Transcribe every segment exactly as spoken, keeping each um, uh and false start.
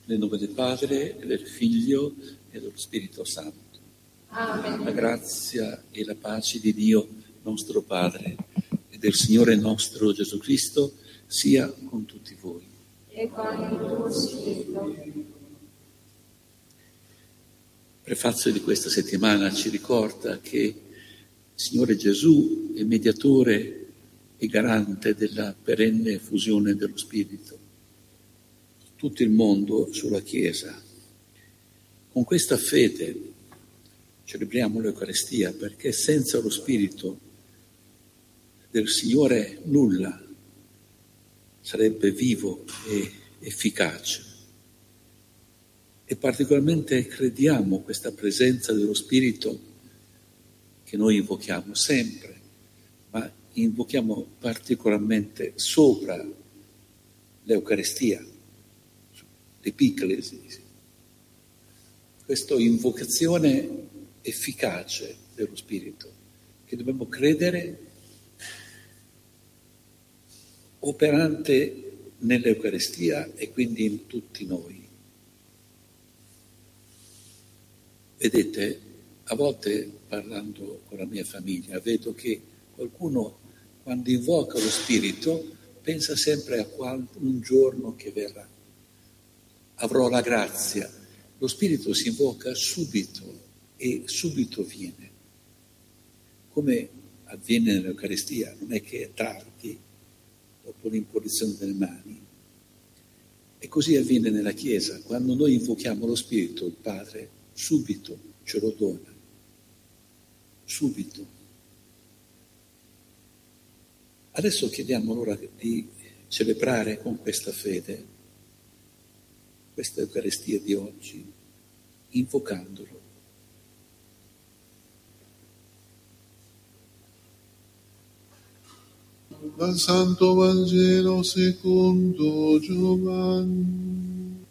Nel nome del Padre, e del Figlio e dello Spirito Santo. Amen. La grazia e la pace di Dio, nostro Padre, e del Signore nostro Gesù Cristo, sia con tutti voi. E con il tuo spirito. Il prefazio di questa settimana ci ricorda che il Signore Gesù è mediatore e garante della perenne fusione dello Spirito. Tutto il mondo sulla Chiesa. Con questa fede celebriamo l'Eucaristia, perché senza lo Spirito del Signore nulla sarebbe vivo e efficace. E particolarmente crediamo questa presenza dello Spirito che noi invochiamo sempre, ma invochiamo particolarmente sopra l'Eucaristia, l'Epiclesi. Questa invocazione efficace dello Spirito, che dobbiamo credere operante nell'Eucaristia e quindi in tutti noi. Vedete, a volte parlando con la mia famiglia, vedo che qualcuno quando invoca lo Spirito pensa sempre a qual- un giorno che verrà. Avrò la grazia. Lo Spirito si invoca subito e subito viene. Come avviene nell'Eucaristia, non è che è tardi, dopo l'imposizione delle mani. E così avviene nella Chiesa. Quando noi invochiamo lo Spirito, il Padre subito ce lo dona. Subito. Adesso chiediamo allora di celebrare con questa fede questa Eucaristia di oggi, invocandolo. Dal Santo Vangelo secondo Giovanni.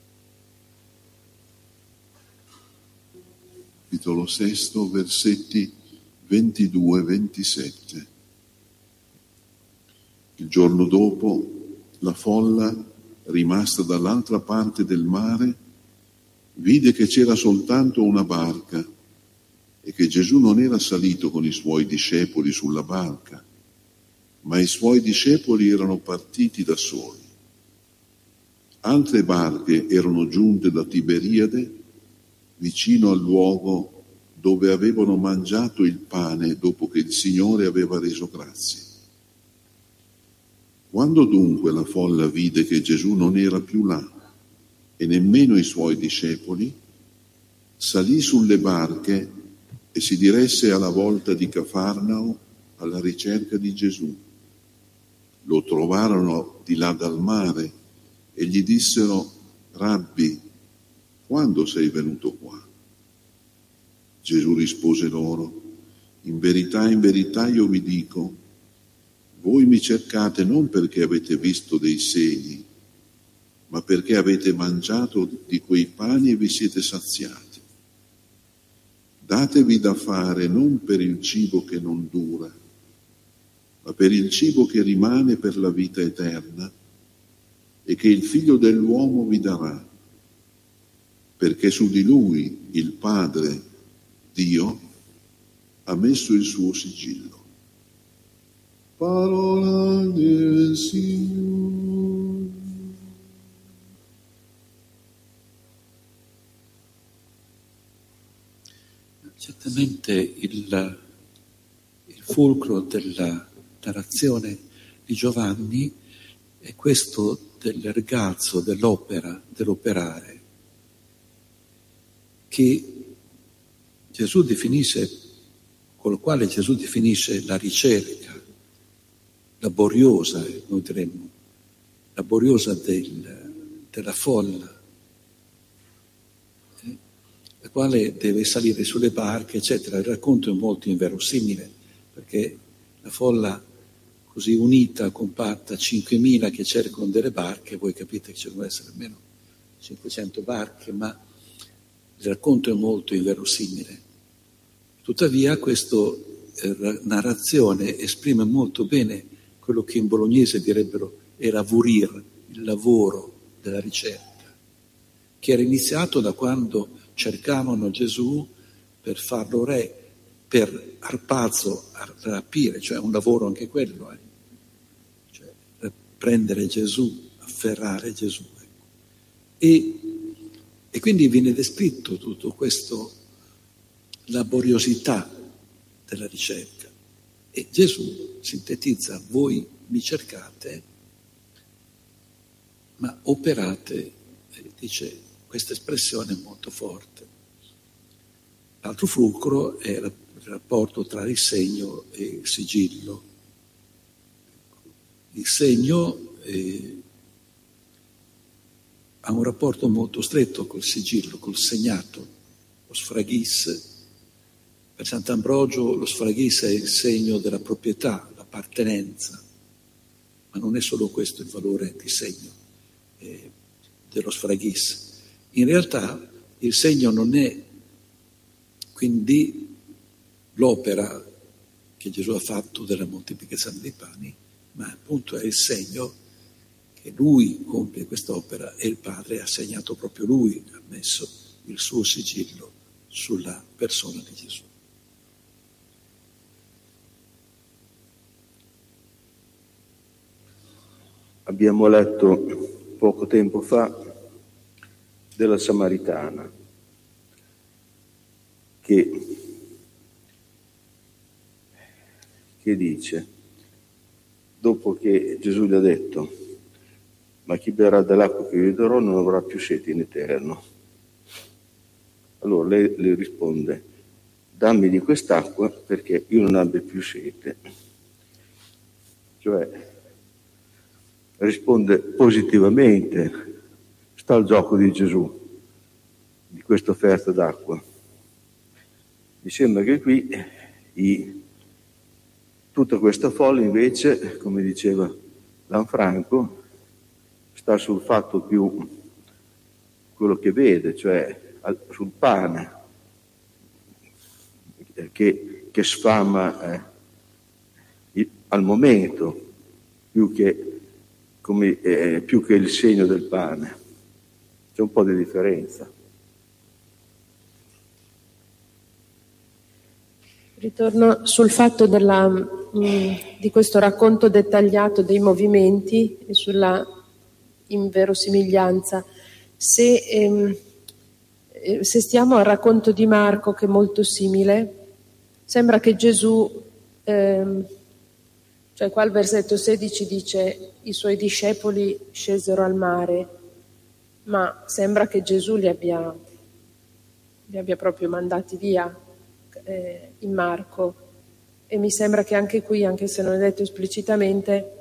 Capitolo sesto, versetti ventidue ventisette. Il giorno dopo, la folla, rimasta dall'altra parte del mare, vide che c'era soltanto una barca e che Gesù non era salito con i suoi discepoli sulla barca, ma i suoi discepoli erano partiti da soli. Altre barche erano giunte da Tiberiade, vicino al luogo dove avevano mangiato il pane dopo che il Signore aveva reso grazie. Quando dunque la folla vide che Gesù non era più là e nemmeno i suoi discepoli, salì sulle barche e si diresse alla volta di Cafarnao alla ricerca di Gesù. Lo trovarono di là dal mare e gli dissero: Rabbi, quando sei venuto qua? Gesù rispose loro: in verità, in verità io vi dico, voi mi cercate non perché avete visto dei segni, ma perché avete mangiato di quei pani e vi siete saziati. Datevi da fare non per il cibo che non dura, ma per il cibo che rimane per la vita eterna e che il Figlio dell'uomo vi darà, perché su di lui il Padre, Dio, ha messo il suo sigillo. Parola del Signore. Certamente il, il fulcro della narrazione di Giovanni è questo del ragazzo, dell'opera, dell'operare, che Gesù definisce, con il quale Gesù definisce la ricerca laboriosa, noi diremmo, laboriosa del, della folla, eh, la quale deve salire sulle barche, eccetera. Il racconto è molto inverosimile, perché la folla così unita, compatta, cinquemila che cercano delle barche, voi capite che ci devono essere almeno cinquecento barche, ma il racconto è molto inverosimile. Tuttavia questa eh, narrazione esprime molto bene quello che in bolognese direbbero era vurir, il lavoro della ricerca. che era iniziato da quando cercavano Gesù per farlo re, per Arpazo a rapire, cioè un lavoro anche quello, eh? Cioè, prendere Gesù, afferrare Gesù. Ecco. E, e quindi viene descritto tutto questo, laboriosità della ricerca. E Gesù sintetizza: voi mi cercate, ma operate, dice questa espressione molto forte. L'altro fulcro è il rapporto tra il segno e il sigillo. Il segno eh, ha un rapporto molto stretto col sigillo, col segnato, lo sfraghis. Per Sant'Ambrogio lo sfraghis è il segno della proprietà, l'appartenenza, ma non è solo questo il valore di segno eh, dello sfraghis. In realtà il segno non è quindi l'opera che Gesù ha fatto della moltiplicazione dei pani, ma appunto è il segno che lui compie quest'opera e il Padre ha segnato proprio lui, ha messo il suo sigillo sulla persona di Gesù. Abbiamo letto poco tempo fa della Samaritana che, che dice, dopo che Gesù gli ha detto: ma chi berrà dell'acqua che io darò non avrà più sete in eterno. Allora lei le risponde: dammi di quest'acqua perché io non abbia più sete. Cioè risponde positivamente, sta al gioco di Gesù, di questa offerta d'acqua. Mi sembra che qui i, tutta questa folla invece, come diceva Lanfranco, sta sul fatto più quello che vede, cioè sul pane che, che sfama eh, al momento, più che come eh, più che il segno del pane. C'è un po' di differenza. Ritorno sul fatto della, mh, di questo racconto dettagliato dei movimenti e sulla inverosimiglianza. Se, ehm, se stiamo al racconto di Marco, che è molto simile, sembra che Gesù, ehm, cioè qua il versetto sedici dice: i suoi discepoli scesero al mare, ma sembra che Gesù li abbia, li abbia proprio mandati via eh, in Marco, e mi sembra che anche qui, anche se non è detto esplicitamente,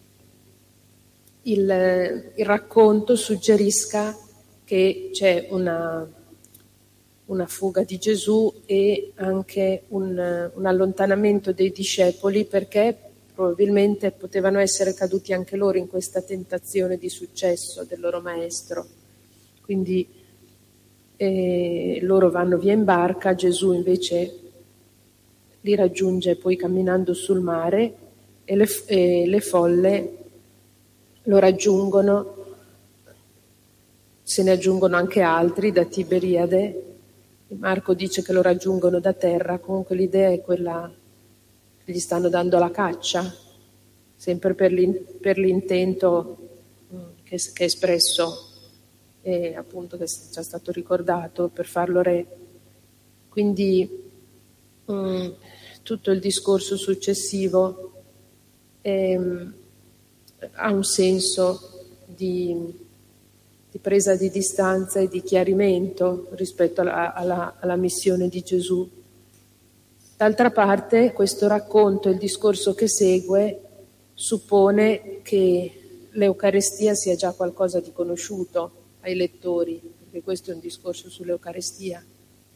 il, il racconto suggerisca che c'è una, una fuga di Gesù e anche un, un allontanamento dei discepoli, perché probabilmente potevano essere caduti anche loro in questa tentazione di successo del loro maestro. Quindi eh, loro vanno via in barca, Gesù invece li raggiunge poi camminando sul mare e le, e le folle lo raggiungono, se ne aggiungono anche altri da Tiberiade. Marco dice che lo raggiungono da terra, comunque l'idea è quella che gli stanno dando la caccia, sempre per, l'in, per l'intento che, che è espresso e appunto che è già stato ricordato, per farlo re. Quindi mh, tutto il discorso successivo è, ha un senso di, di presa di distanza e di chiarimento rispetto alla, alla, alla missione di Gesù. D'altra parte, questo racconto, il discorso che segue, suppone che l'Eucarestia sia già qualcosa di conosciuto ai lettori, perché questo è un discorso sull'Eucarestia.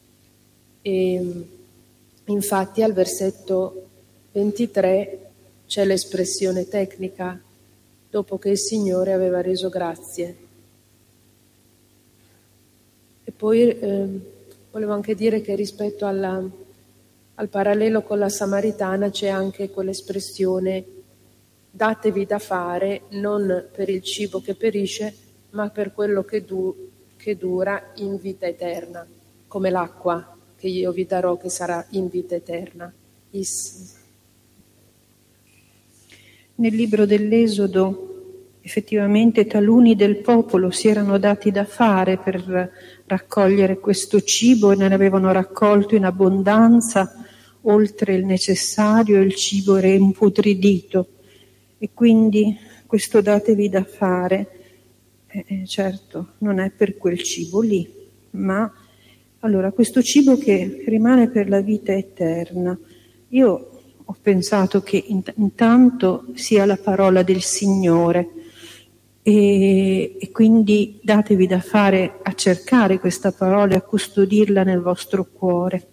E infatti al versetto ventitré c'è l'espressione tecnica: dopo che il Signore aveva reso grazie. E poi eh, volevo anche dire che rispetto alla, al parallelo con la Samaritana c'è anche quell'espressione: datevi da fare non per il cibo che perisce, ma per quello che, du- che dura in vita eterna, come l'acqua che io vi darò che sarà in vita eterna. Is. Nel libro dell'Esodo effettivamente taluni del popolo si erano dati da fare per raccogliere questo cibo e ne avevano raccolto in abbondanza, oltre il necessario, il cibo era imputridito e quindi questo datevi da fare, eh, certo non è per quel cibo lì, ma allora questo cibo che rimane per la vita eterna. Io ho pensato che intanto sia la parola del Signore e, e quindi datevi da fare a cercare questa parola e a custodirla nel vostro cuore.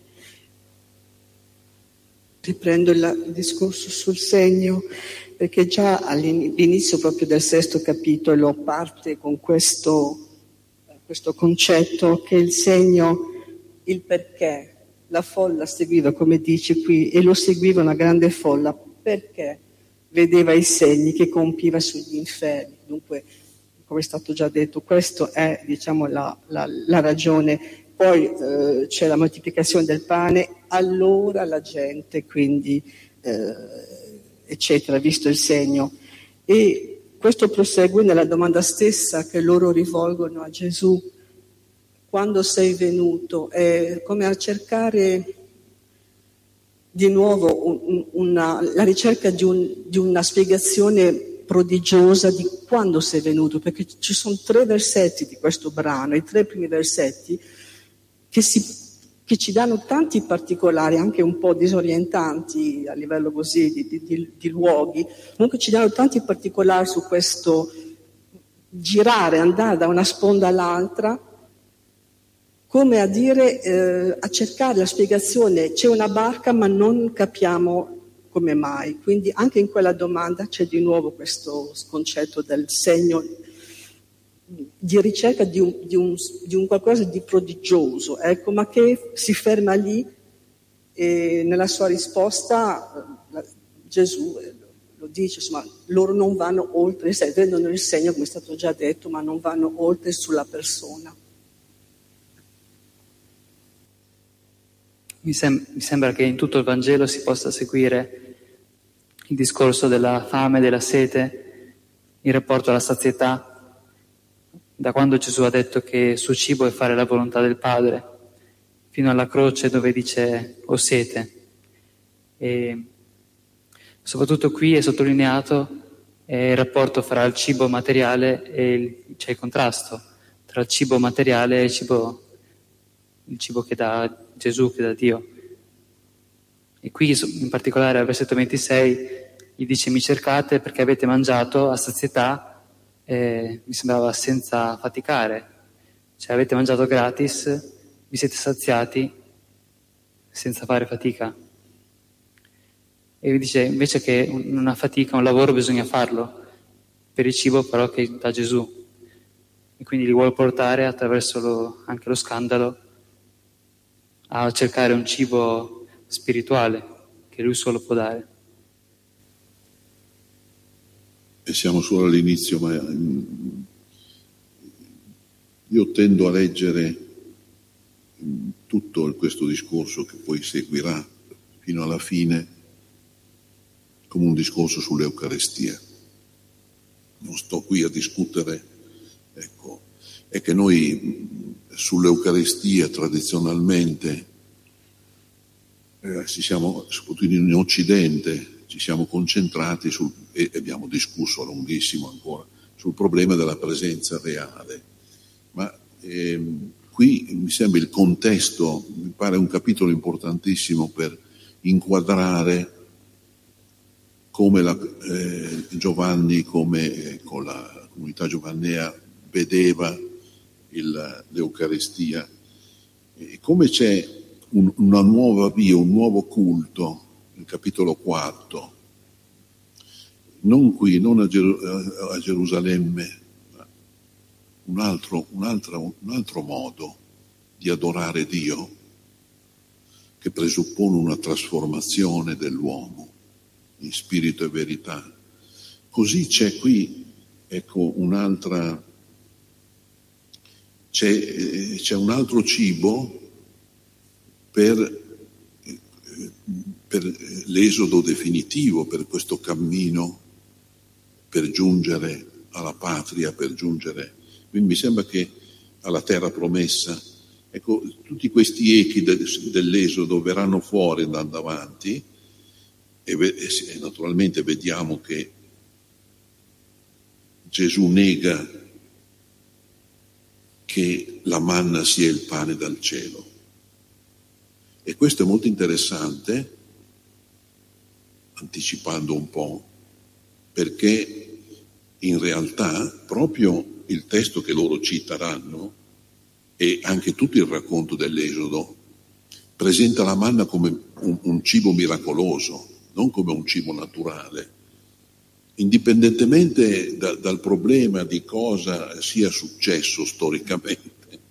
Riprendo il discorso sul segno, perché già all'inizio proprio del sesto capitolo parte con questo, questo concetto che il segno, il perché, la folla seguiva, come dice qui, e lo seguiva una grande folla, perché vedeva i segni che compiva sugli infermi. Dunque, come è stato già detto, questa è, diciamo, la, la, la ragione. Poi eh, c'è la moltiplicazione del pane, allora la gente, quindi, eh, eccetera, visto il segno. E questo prosegue nella domanda stessa che loro rivolgono a Gesù. Quando sei venuto? È come a cercare di nuovo un, una, la ricerca di, un, di una spiegazione prodigiosa di quando sei venuto, perché ci sono tre versetti di questo brano, i tre primi versetti, Che, si, che ci danno tanti particolari, anche un po' disorientanti a livello così di, di, di, di luoghi, comunque ci danno tanti particolari su questo girare, andare da una sponda all'altra, come a dire, eh, a cercare la spiegazione, c'è una barca ma non capiamo come mai, quindi anche in quella domanda c'è di nuovo questo concetto del segno, di ricerca di un, di, un, di un qualcosa di prodigioso, ecco, ma che si ferma lì e nella sua risposta Gesù lo dice, insomma, loro non vanno oltre il segno, vedono il segno come è stato già detto, ma non vanno oltre sulla persona. Mi, sem- mi sembra che in tutto il Vangelo si possa seguire il discorso della fame, della sete, in rapporto alla sazietà, da quando Gesù ha detto che il suo cibo è fare la volontà del Padre, fino alla croce dove dice ho sete. E soprattutto qui è sottolineato eh, il rapporto fra il cibo materiale e il, c'è il contrasto tra il cibo materiale e il cibo, il cibo che dà Gesù, che dà Dio. E qui in particolare al versetto ventisei gli dice mi cercate perché avete mangiato a sazietà. Eh, mi sembrava senza faticare, cioè avete mangiato gratis, vi siete saziati senza fare fatica. E vi dice invece che una fatica, un lavoro bisogna farlo per il cibo però che dà Gesù, e quindi li vuole portare attraverso lo, anche lo scandalo a cercare un cibo spirituale che lui solo può dare. E siamo solo all'inizio, ma io tendo a leggere tutto questo discorso che poi seguirà fino alla fine come un discorso sull'Eucarestia. Non sto qui a discutere, ecco, è che noi sull'Eucarestia tradizionalmente eh, ci siamo, soprattutto in Occidente, ci siamo concentrati sul, e abbiamo discusso a lunghissimo ancora sul problema della presenza reale, ma ehm, qui mi sembra il contesto, mi pare un capitolo importantissimo per inquadrare come la, eh, Giovanni, come ecco, la comunità giovannea vedeva il, l'Eucaristia, e come c'è un, una nuova via, un nuovo culto. Il capitolo quarto, non qui, non a, Geru- a Gerusalemme, un altro, un, altro, un altro modo di adorare Dio che presuppone una trasformazione dell'uomo in spirito e verità. Così c'è qui, ecco, un'altra c'è, c'è un altro cibo per, per l'esodo definitivo, per questo cammino, per giungere alla patria, per giungere. Quindi mi sembra che alla terra promessa, ecco, tutti questi echi de, dell'esodo verranno fuori andando avanti e, e naturalmente vediamo che Gesù nega che la manna sia il pane dal cielo. E questo è molto interessante, anticipando un po', perché in realtà proprio il testo che loro citeranno e anche tutto il racconto dell'Esodo presenta la manna come un, un cibo miracoloso, non come un cibo naturale. Indipendentemente da, dal problema di cosa sia successo storicamente,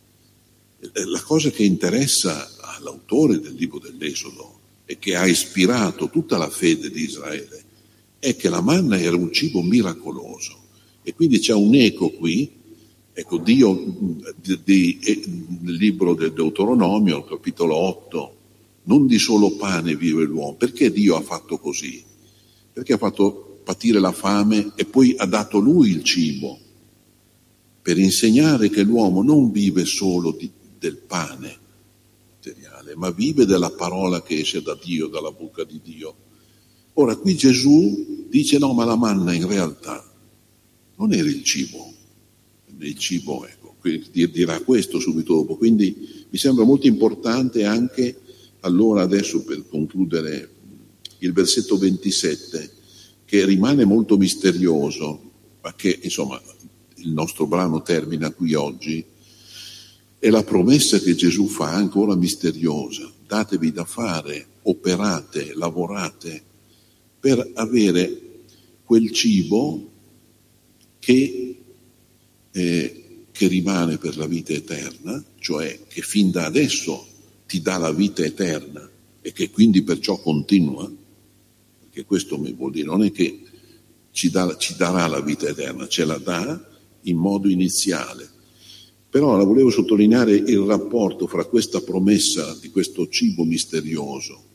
la cosa che interessa all'autore del libro dell'Esodo e che ha ispirato tutta la fede di Israele è che la manna era un cibo miracoloso. E quindi c'è un eco qui, ecco, Dio, di, di, nel libro del Deuteronomio, capitolo otto, non di solo pane vive l'uomo. Perché Dio ha fatto così? Perché ha fatto patire la fame e poi ha dato lui il cibo, per insegnare che l'uomo non vive solo di, del pane materiale, ma vive della parola che esce da Dio, dalla bocca di Dio. Ora qui Gesù dice no, ma la manna in realtà non era il cibo, il cibo, ecco, dirà questo subito dopo. Quindi mi sembra molto importante anche, allora adesso per concludere, il versetto ventisette, che rimane molto misterioso, ma che insomma il nostro brano termina qui oggi, è la promessa che Gesù fa, ancora misteriosa: datevi da fare, operate, lavorate, per avere quel cibo che, eh, che rimane per la vita eterna, cioè che fin da adesso ti dà la vita eterna e che quindi perciò continua, perché questo mi vuol dire, non è che ci, dà, ci darà la vita eterna, ce la dà in modo iniziale. Però la volevo sottolineare il rapporto fra questa promessa di questo cibo misterioso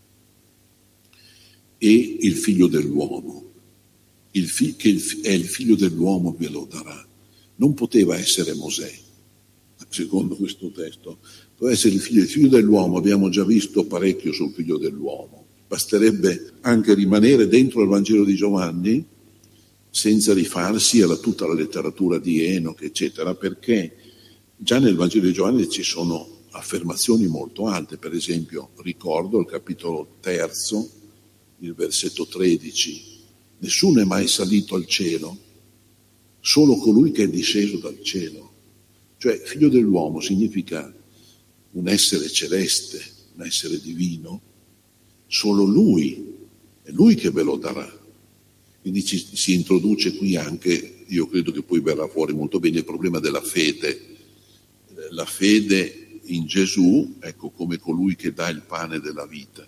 e il figlio dell'uomo, il fi- che il, è il figlio dell'uomo ve lo darà. Non poteva essere Mosè, secondo questo testo, doveva essere il figlio, il figlio dell'uomo. Abbiamo già visto parecchio sul figlio dell'uomo, basterebbe anche rimanere dentro il Vangelo di Giovanni senza rifarsi a tutta la letteratura di Enoch, eccetera, perché già nel Vangelo di Giovanni ci sono affermazioni molto alte. Per esempio, ricordo il capitolo terzo, il versetto tredici: nessuno è mai salito al cielo, solo colui che è disceso dal cielo. Cioè, figlio dell'uomo significa un essere celeste, un essere divino, solo lui, è lui che ve lo darà. Quindi ci, si introduce qui anche, io credo che poi verrà fuori molto bene, il problema della fede. La fede in Gesù, ecco, come colui che dà il pane della vita.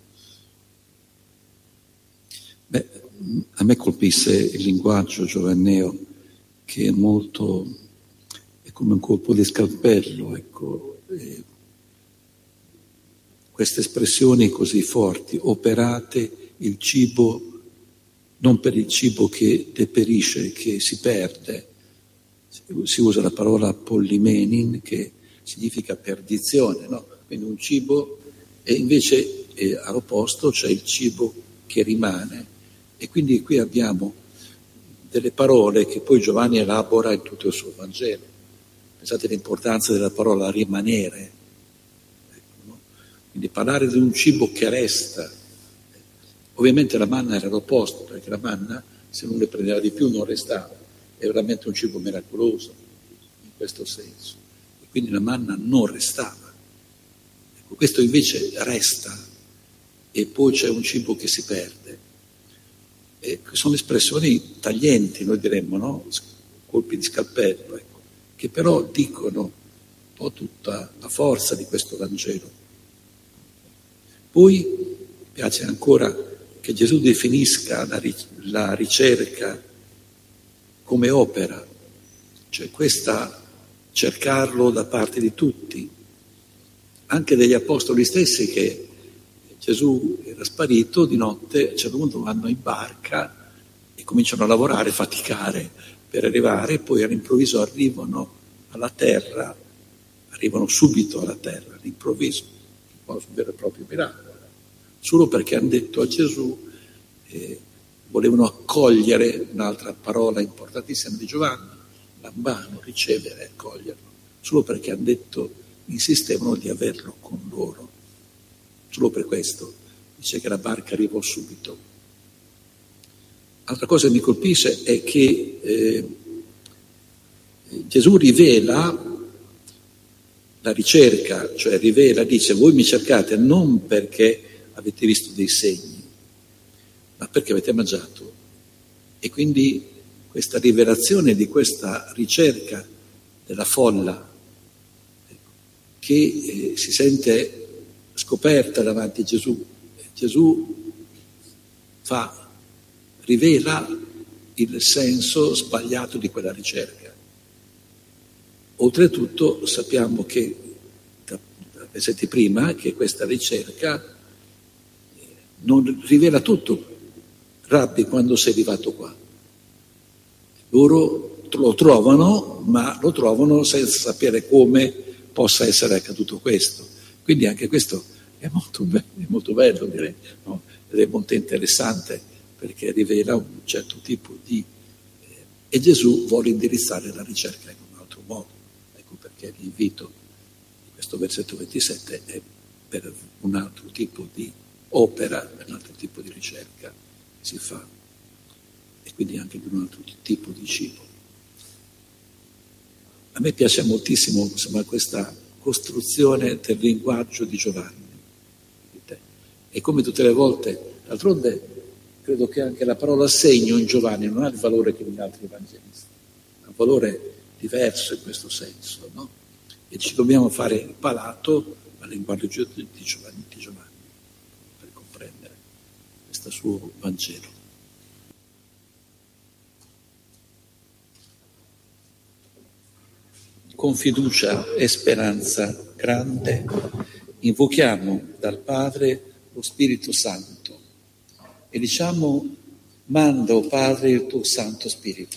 Beh, a me colpisse il linguaggio giovanneo, che è molto, è come un colpo di scalpello, ecco, e queste espressioni così forti: operate il cibo, non per il cibo che deperisce, che si perde. Si usa la parola pollimenin, che significa perdizione, no? Quindi un cibo, e invece eh, all'opposto c'è il cibo che rimane. E quindi qui abbiamo delle parole che poi Giovanni elabora in tutto il suo Vangelo. Pensate all'importanza della parola rimanere. Ecco, no? Quindi parlare di un cibo che resta. Ovviamente la manna era l'opposto, perché la manna, se non ne prendeva di più, non restava. È veramente un cibo miracoloso, in questo senso. E quindi la manna non restava. Ecco, questo invece resta, e poi c'è un cibo che si perde. E sono espressioni taglienti, noi diremmo, no? Colpi di scalpello, ecco, che però dicono un po' tutta la forza di questo Vangelo. Poi mi piace ancora che Gesù definisca la, la ricerca come opera, cioè questa cercarlo da parte di tutti, anche degli apostoli stessi, che Gesù era sparito di notte, a un certo punto vanno in barca e cominciano a lavorare, a faticare per arrivare, e poi all'improvviso arrivano alla terra, arrivano subito alla terra, all'improvviso, un vero e proprio miracolo, solo perché hanno detto a Gesù, eh, volevano accogliere, un'altra parola importantissima di Giovanni, lambano, ricevere, accoglierlo, solo perché hanno detto, insistevano di averlo con loro. Solo per questo dice che la barca arrivò subito. Altra cosa che mi colpisce è che eh, Gesù rivela la ricerca, cioè rivela, dice, voi mi cercate non perché avete visto dei segni, ma perché avete mangiato. E quindi questa rivelazione di questa ricerca della folla che eh, si sente scoperta davanti a Gesù. Gesù fa, rivela il senso sbagliato di quella ricerca. Oltretutto sappiamo che, da versetti prima, che questa ricerca non rivela tutto. Rabbi, quando sei arrivato qua? Loro lo trovano, ma lo trovano senza sapere come possa essere accaduto questo. Quindi anche questo è molto bello, è molto bello direi, no? Ed è molto interessante, perché rivela un certo tipo di... Eh, e Gesù vuole indirizzare la ricerca in un altro modo. Ecco perché l'invito di questo versetto ventisette è per un altro tipo di opera, per un altro tipo di ricerca che si fa, e quindi anche per un altro tipo di cibo. A me piace moltissimo, insomma, questa costruzione del linguaggio di Giovanni. E come tutte le volte, d'altronde, credo che anche la parola segno in Giovanni non ha il valore che in altri evangelisti, ha un valore diverso in questo senso, no? E ci dobbiamo fare il palato al linguaggio di Giovanni, di Giovanni per comprendere questo suo Vangelo. Con fiducia e speranza grande invochiamo dal Padre lo Spirito Santo e diciamo: manda, o Padre, il tuo Santo Spirito.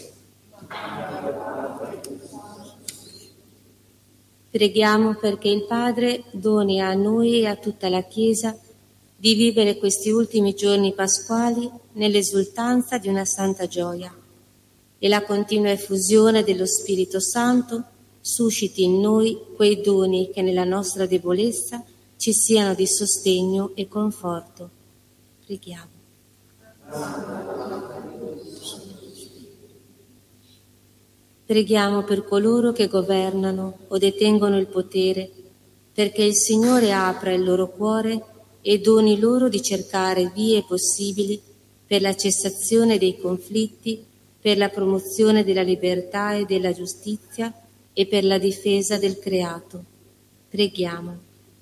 Preghiamo perché il Padre doni a noi e a tutta la Chiesa di vivere questi ultimi giorni pasquali nell'esultanza di una santa gioia, e la continua effusione dello Spirito Santo susciti in noi quei doni che nella nostra debolezza ci siano di sostegno e conforto. Preghiamo. Preghiamo per coloro che governano o detengono il potere, perché il Signore apra il loro cuore e doni loro di cercare vie possibili per la cessazione dei conflitti, per la promozione della libertà e della giustizia e per la difesa del creato. Preghiamo.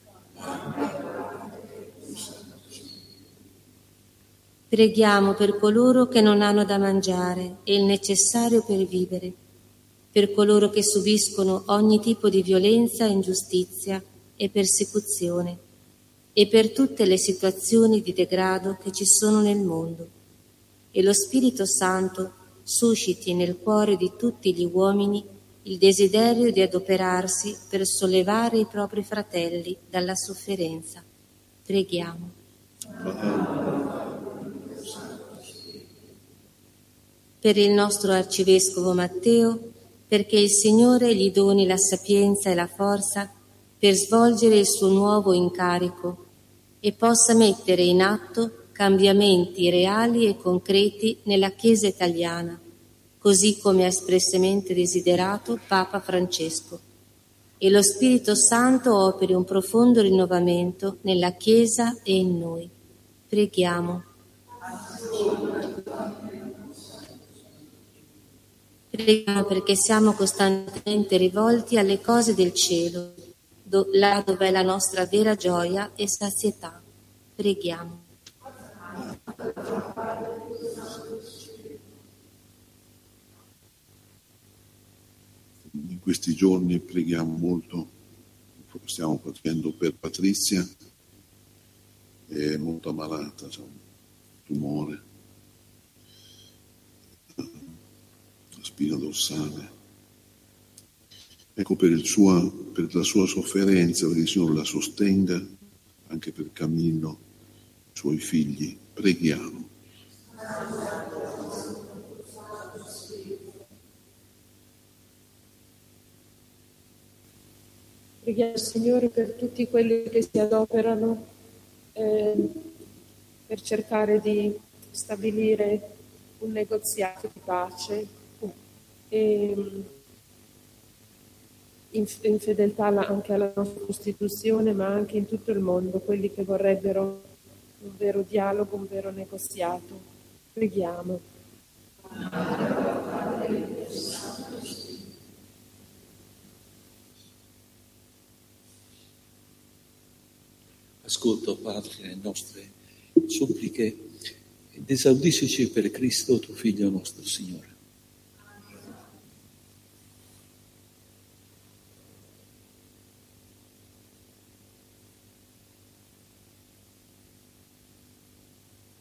Preghiamo per coloro che non hanno da mangiare e il necessario per vivere, per coloro che subiscono ogni tipo di violenza, ingiustizia e persecuzione, e per tutte le situazioni di degrado che ci sono nel mondo. E lo Spirito Santo susciti nel cuore di tutti gli uomini il desiderio di adoperarsi per sollevare i propri fratelli dalla sofferenza. Preghiamo. Per il nostro Arcivescovo Matteo, perché il Signore gli doni la sapienza e la forza per svolgere il suo nuovo incarico e possa mettere in atto cambiamenti reali e concreti nella Chiesa italiana, così come ha espressamente desiderato Papa Francesco, e lo Spirito Santo operi un profondo rinnovamento nella Chiesa e in noi. Preghiamo. Preghiamo perché siamo costantemente rivolti alle cose del cielo, do- là dove è la nostra vera gioia e sazietà. Preghiamo. in questi giorni preghiamo molto, stiamo facendo per Patrizia, è molto ammalata, c'è un tumore, la spina dorsale. Ecco, per, il sua, per la sua sofferenza, perché il Signore la sostenga, anche per Camillo, i suoi figli, preghiamo. Preghiamo il Signore per tutti quelli che si adoperano eh, per cercare di stabilire un negoziato di pace e in, in fedeltà anche alla nostra Costituzione, ma anche in tutto il mondo, quelli che vorrebbero un vero dialogo, un vero negoziato. Preghiamo. Ascolta, Padre, le nostre suppliche ed esaudiscici per Cristo, tuo Figlio nostro Signore.